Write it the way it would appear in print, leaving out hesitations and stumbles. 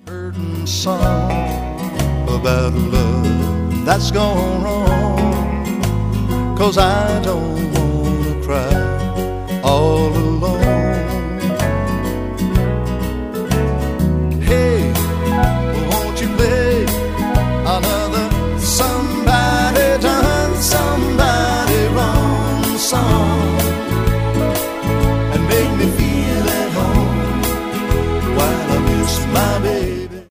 Certain song about love that's gone wrong, 'cause I don't wanna cry all alone.